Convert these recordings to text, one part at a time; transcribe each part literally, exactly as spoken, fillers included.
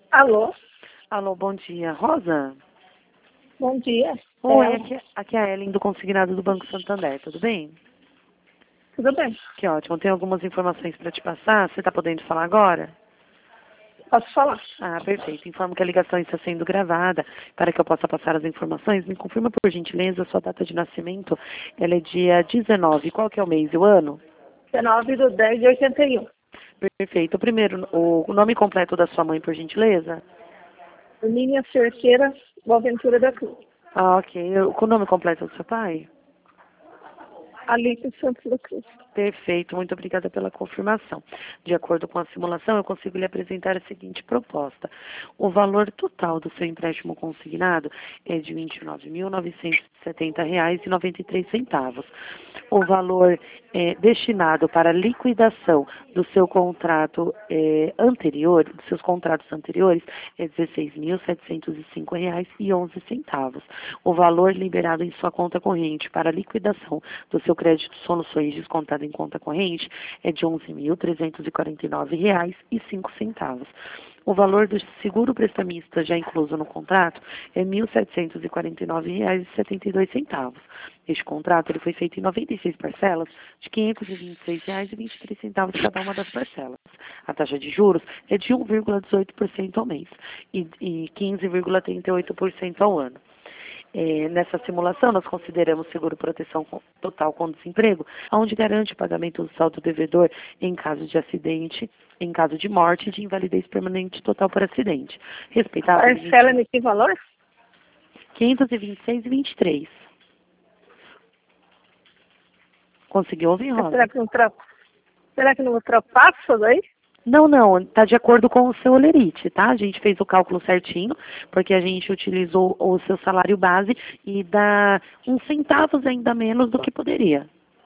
Alô, Alô, bom dia. Rosa? bom dia. Oi, É, aqui, aqui é a Ellen do Consignado do Banco Santander, tudo bem? tudo bem? Que ótimo, tenho algumas informações para te passar. Você está podendo falar agora? Posso falar? Ah, perfeito. Informo que a ligação está sendo gravada. Para que eu possa passar as informações, me confirma por gentileza a sua data de nascimento. Ela é dia dezenove. Qual que é o mês e o ano? dezenove do dez de oitenta e um. Perfeito. Primeiro, o o nome completo da sua mãe, por gentileza? Linha Cerqueira, Boaventura da Cruz. Ah, ok. O o nome completo do seu pai? Alice Santos da Cruz. Perfeito, muito obrigada pela confirmação. De acordo com a simulação, eu consigo lhe apresentar a seguinte proposta. O valor total do seu empréstimo consignado é de vinte e nove mil novecentos e setenta reais e noventa e três centavos. O valor é, destinado para liquidação do seu contrato é, anterior, dos seus contratos anteriores, é dezesseis mil setecentos e cinco reais e onze centavos. O valor liberado em sua conta corrente para liquidação do seu crédito soluções descontado em conta corrente é de onze mil trezentos e quarenta e nove reais e cinco centavos. O valor do seguro prestamista já incluso no contrato é mil setecentos e quarenta e nove reais e setenta e dois centavos. Este contrato ele foi feito em noventa e seis parcelas de quinhentos e vinte e seis reais e vinte e três centavos cada uma das parcelas. A taxa de juros é de um vírgula dezoito por cento ao mês e, e quinze vírgula trinta e oito por cento ao ano. É, nessa simulação, nós consideramos seguro proteção com- total com desemprego, onde garante o pagamento do saldo devedor em caso de acidente, em caso de morte e de invalidez permanente total por acidente. Respeitável Parcela em que valor? quinhentos e vinte e seis e vinte e três. Conseguiu ouvir, Mas Rosa? será que não, tra... será que não ultrapassa isso daí? Não, não, está de acordo com o seu olerite, tá? A gente fez o cálculo certinho, porque a gente utilizou o seu salário base e dá uns centavos ainda menos do que poderia.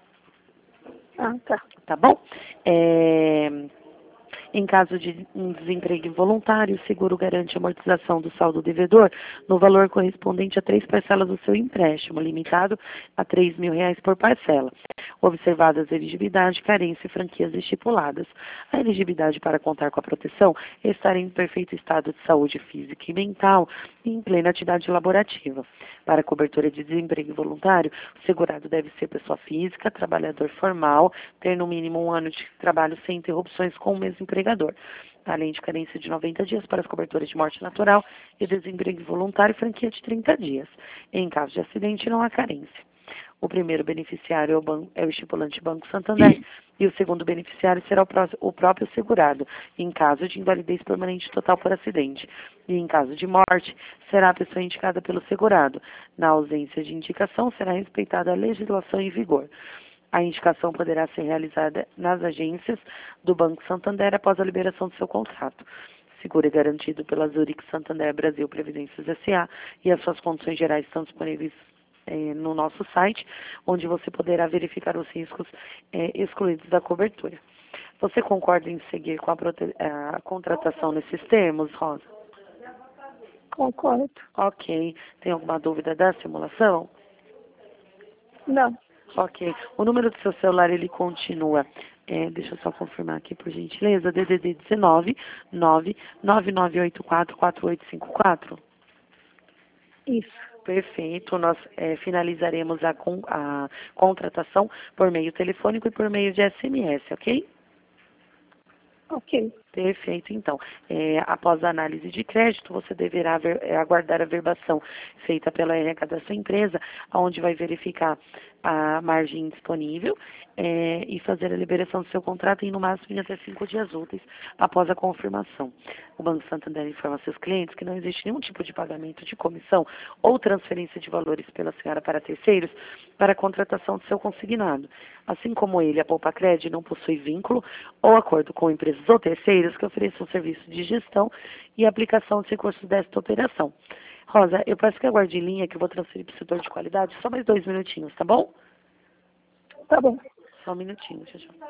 Ah, tá. Tá bom? É, Em caso de um desemprego involuntário, o seguro garante a amortização do saldo devedor no valor correspondente a três parcelas do seu empréstimo, limitado a três mil reais por parcela, observadas a elegibilidade, carência e franquias estipuladas. A elegibilidade para contar com a proteção é estar em perfeito estado de saúde física e mental e em plena atividade laborativa. Para a cobertura de desemprego voluntário, o segurado deve ser pessoa física, trabalhador formal, ter no mínimo um ano de trabalho sem interrupções com o mesmo empregador, além de carência de noventa dias para as coberturas de morte natural e desemprego voluntário, franquia de trinta dias. Em caso de acidente, não há carência. O primeiro beneficiário é o, banco, é o estipulante Banco Santander e o segundo beneficiário será o, pró o próprio segurado, em caso de invalidez permanente total por acidente. E em caso de morte, será a pessoa indicada pelo segurado. Na ausência de indicação, será respeitada a legislação em vigor. A indicação poderá ser realizada nas agências do Banco Santander após a liberação do seu contrato. Seguro é garantido pela Zurich Santander Brasil Previdências S A e as suas condições gerais estão disponíveis eh, no nosso site, onde você poderá verificar os riscos eh, excluídos da cobertura. Você concorda em seguir com a, a contratação nesses termos, Rosa? Concordo. Ok. Tem alguma dúvida da simulação? Não. Ok. O número do seu celular, ele continua, é, deixa eu só confirmar aqui, por gentileza, D D D dezenove, nove nove nove oito quatro quatro oito cinco quatro. Isso. Perfeito. Nós é, finalizaremos a, con a contratação por meio telefônico e por meio de S M S, ok? Ok. Perfeito, então. É, após a análise de crédito, você deverá ver, é, aguardar a verbação feita pela R H da sua empresa, onde vai verificar a margem disponível é, e fazer a liberação do seu contrato em no máximo em até cinco dias úteis após a confirmação. O Banco Santander informa seus clientes que não existe nenhum tipo de pagamento de comissão ou transferência de valores pela senhora para terceiros para a contratação do seu consignado. Assim como ele, a Poupa Cred não possui vínculo ou acordo com empresas ou terceiros que ofereçam serviço de gestão e aplicação de recursos desta operação. Rosa, eu peço que aguarde em linha que eu vou transferir para o setor de qualidade só mais dois minutinhos, tá bom? Tá bom. Só um minutinho, tchau, tchau.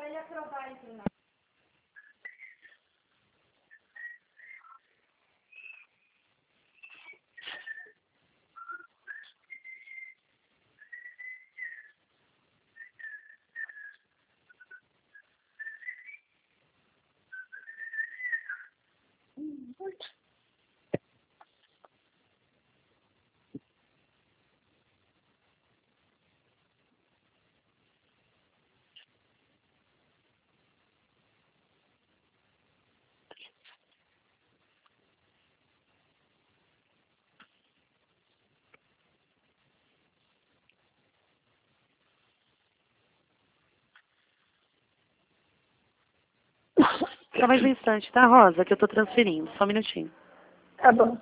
Só mais um instante, tá, Rosa? Que eu tô transferindo. Só um minutinho. Tá bom.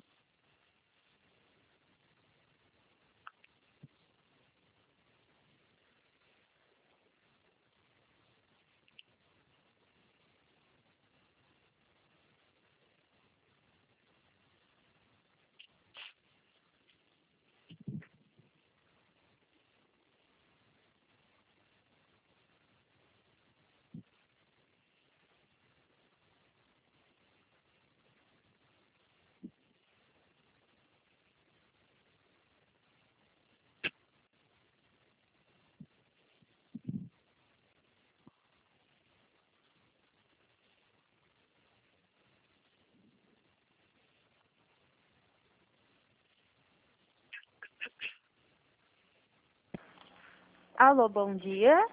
Alô, bom dia.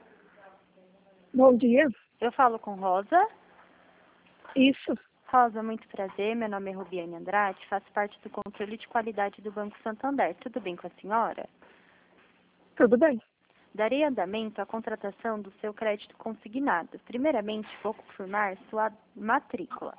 Bom dia. Eu falo com Rosa. Isso. Rosa, muito prazer. Meu nome é Rubiane Andrade, faço parte do controle de qualidade do Banco Santander. Tudo bem com a senhora? Tudo bem. Darei andamento à contratação do seu crédito consignado. Primeiramente, vou confirmar sua matrícula.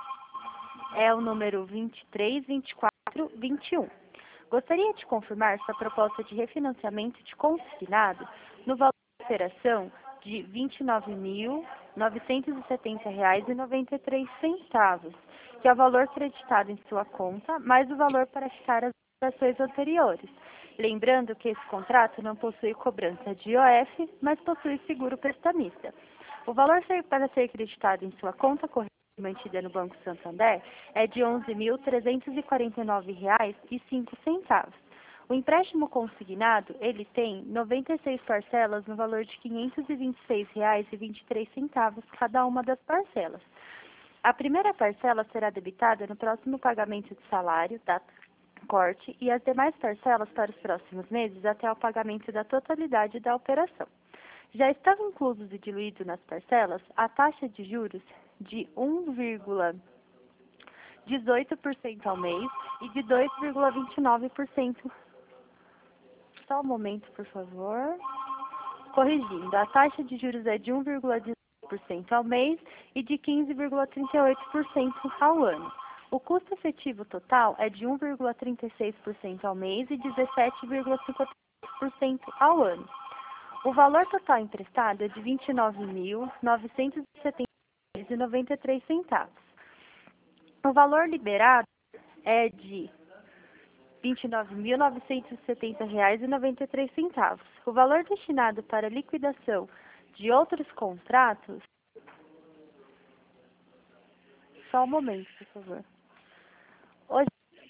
É o número vinte e três, vinte e quatro, vinte e um. Gostaria de confirmar sua proposta de refinanciamento de consignado no valor da operação de vinte e nove mil, novecentos e setenta reais e noventa e três centavos, que é o valor creditado em sua conta, mais o valor para quitar as operações anteriores. Lembrando que esse contrato não possui cobrança de I O F, mas possui seguro prestamista. O valor para ser creditado em sua conta corrente mantida no Banco Santander é de onze mil trezentos e quarenta e nove reais e cinco centavos. O empréstimo consignado, ele tem noventa e seis parcelas no valor de quinhentos e vinte e seis reais e vinte e três centavos cada uma das parcelas. A primeira parcela será debitada no próximo pagamento de salário, da corte, e as demais parcelas para os próximos meses até o pagamento da totalidade da operação. Já estavam inclusos e diluídos nas parcelas a taxa de juros de um vírgula dezoito por cento ao mês e de dois vírgula vinte e nove por cento. Só um momento, por favor. Corrigindo, a taxa de juros é de um vírgula dezoito por cento ao mês e de quinze vírgula trinta e oito por cento ao ano. O custo efetivo total é de um vírgula trinta e seis por cento ao mês e dezessete vírgula cinquenta e oito por cento ao ano. O valor total emprestado é de vinte e nove mil, novecentos e setenta reais e noventa e três centavos. O valor liberado é de vinte e nove mil, novecentos e setenta reais e noventa e três centavos. O valor destinado para liquidação de outros contratos... Só um momento, por favor. Hoje...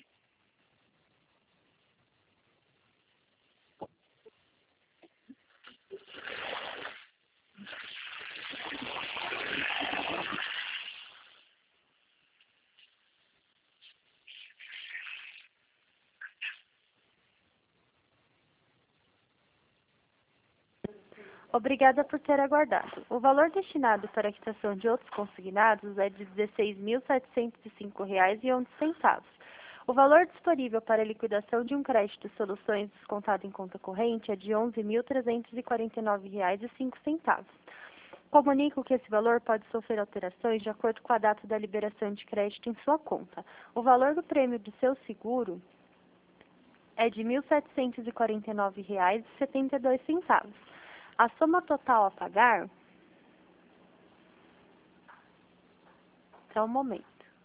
Obrigada por ter aguardado. O valor destinado para a quitação de outros consignados é de dezesseis mil, setecentos e cinco reais e onze centavos. O valor disponível para a liquidação de um crédito soluções descontado em conta corrente é de onze mil, trezentos e quarenta e nove reais e cinco centavos. Comunico que esse valor pode sofrer alterações de acordo com a data da liberação de crédito em sua conta. O valor do prêmio do seu seguro é de mil setecentos e quarenta e nove reais e setenta e dois centavos. A soma total a pagar... Só um momento.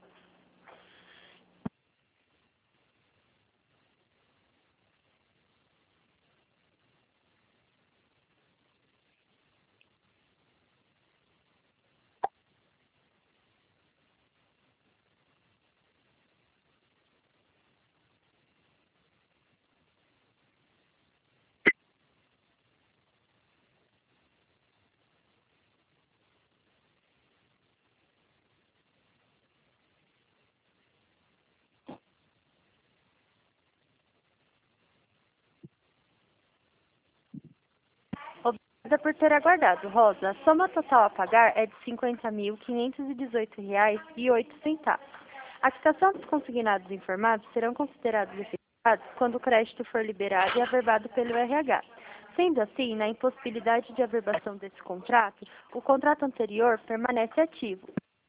Obrigada por ter aguardado, Rosa. A soma total a pagar é de cinquenta mil, quinhentos e dezoito reais e oito centavos. A quitação dos consignados informados serão considerados efetivados quando o crédito for liberado e averbado pelo R H. Sendo assim, na impossibilidade de averbação desse contrato, o contrato anterior permanece ativo.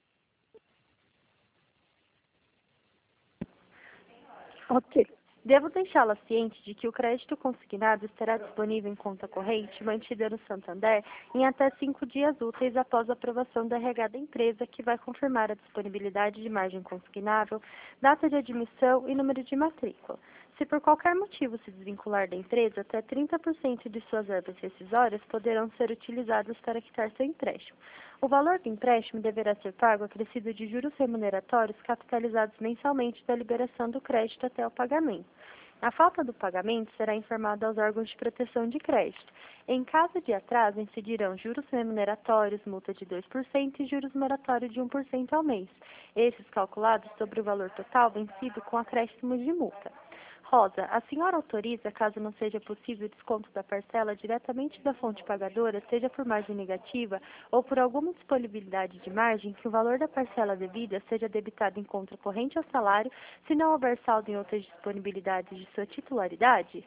Ok. Devo deixá-la ciente de que o crédito consignado estará disponível em conta corrente mantida no Santander em até cinco dias úteis após a aprovação da R H da empresa, que vai confirmar a disponibilidade de margem consignável, data de admissão e número de matrícula. Se por qualquer motivo se desvincular da empresa, até trinta por cento de suas verbas rescisórias poderão ser utilizadas para quitar seu empréstimo. O valor do empréstimo deverá ser pago acrescido de juros remuneratórios capitalizados mensalmente da liberação do crédito até o pagamento. A falta do pagamento será informada aos órgãos de proteção de crédito. Em caso de atraso, incidirão juros remuneratórios, multa de dois por cento e juros moratórios de um por cento ao mês, esses calculados sobre o valor total vencido com acréscimo de multa. Rosa, a senhora autoriza, caso não seja possível o desconto da parcela diretamente da fonte pagadora, seja por margem negativa ou por alguma disponibilidade de margem, que o valor da parcela devida seja debitado em conta corrente ao salário, se não houver saldo em outras disponibilidades de sua titularidade?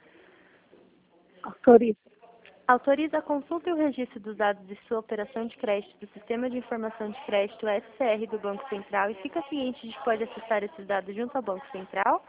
Autorizo. Autoriza a consulta e o registro dos dados de sua operação de crédito do Sistema de Informação de Crédito S C R do Banco Central e fica ciente de que pode acessar esses dados junto ao Banco Central?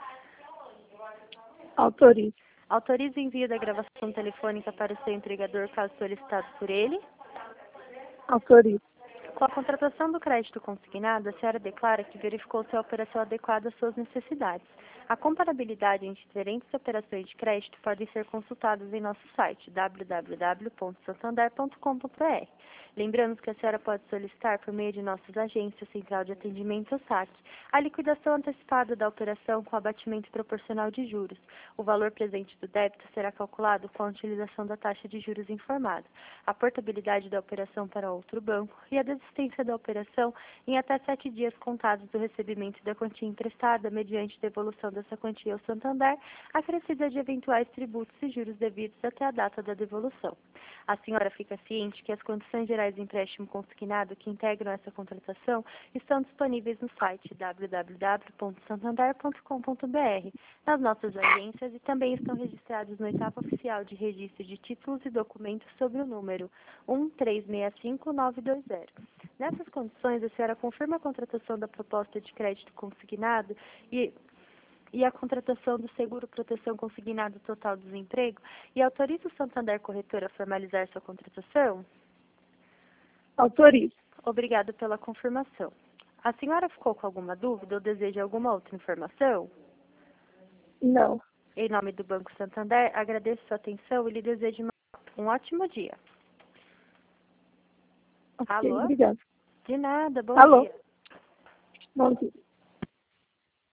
Autorizo. Autoriza o envio da gravação telefônica para o seu empregador, caso solicitado por ele. Autorizo. Com a contratação do crédito consignado, a senhora declara que verificou se a operação adequada às suas necessidades. A comparabilidade entre diferentes operações de crédito podem ser consultadas em nosso site w w w ponto santander ponto com ponto b r. Lembramos que a senhora pode solicitar, por meio de nossas agências, Central de Atendimento ou SAC, a liquidação antecipada da operação com abatimento proporcional de juros. O valor presente do débito será calculado com a utilização da taxa de juros informada, a portabilidade da operação para outro banco e a desistência da operação em até sete dias contados do recebimento da quantia emprestada, mediante devolução dessa quantia ao Santander, acrescida de eventuais tributos e juros devidos até a data da devolução. A senhora fica ciente que as condições gerais do empréstimo consignado que integram essa contratação estão disponíveis no site w w w ponto santander ponto com ponto b r, nas nossas agências, e também estão registrados no Etapa Oficial de Registro de Títulos e Documentos sob o número um três seis cinco nove dois zero. Nessas condições, a senhora confirma a contratação da proposta de crédito consignado e e a contratação do seguro proteção consignado total do desemprego e autoriza o Santander Corretora a formalizar sua contratação? Autorizo. Obrigado pela confirmação. A senhora ficou com alguma dúvida ou deseja alguma outra informação? Não. Em nome do Banco Santander, agradeço sua atenção e lhe desejo um ótimo dia. Ok, Alô? obrigada. De nada, bom Alô? dia. Bom dia.